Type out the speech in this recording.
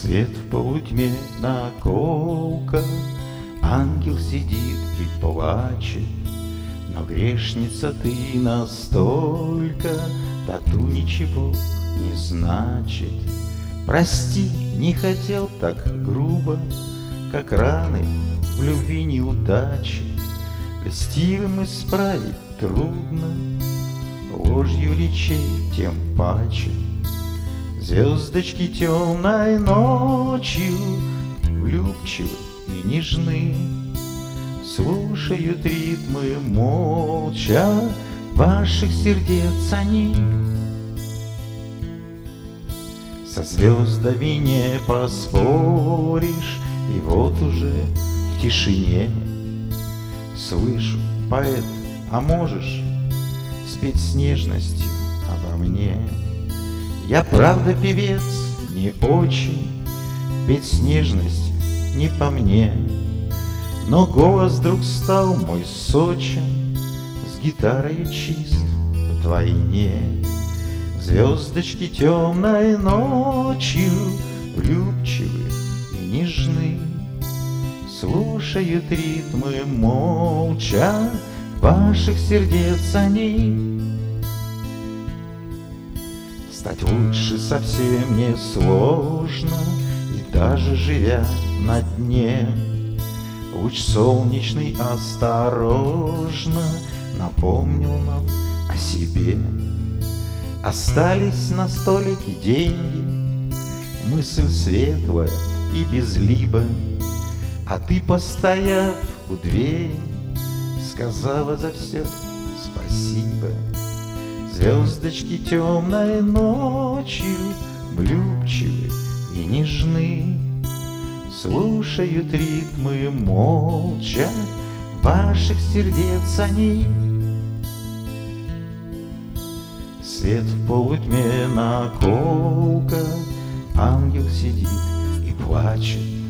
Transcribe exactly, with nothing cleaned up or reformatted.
Свет в полутьме, наколка, ангел сидит и плачет. Но грешница ты настолько, тату ничего не значит. Прости, не хотел так грубо, как раны в любви неудачи. Льстивым исправить трудно, ложью речей тем паче. Звездочки темной ночью влюбчивы и нежны, слушают ритмы молча ваших сердец они. Со звездами не поспоришь, и вот уже в тишине слышу, поэт, а можешь спеть с нежностью обо мне? Я правда певец, не очень, петь с нежностью не по мне. Но голос вдруг стал мой сочен, с гитарой чист вдвойне. Звездочки темной ночью влюбчивы и нежны, слушают ритмы молча ваших сердец они. Стать лучше совсем не сложно, и даже живя на дне, луч солнечный осторожно напомнил нам о себе. Остались на столике деньги, мысль светлая и безлиба, а ты, постояв у двери, сказала за все спасибо. Звездочки темной ночью влюбчивы и нежны, слушают ритмы молча ваших сердец они. Свет в полутьме, наколка, ангел сидит и плачет.